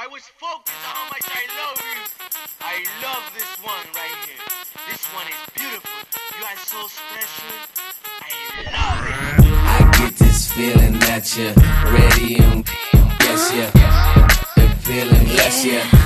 was focused on how much I love you. I love this one right here. This one is beautiful. You are so special. I love it. I get this feeling that you're ready and yes, yeah. The feeling, yes, yeah.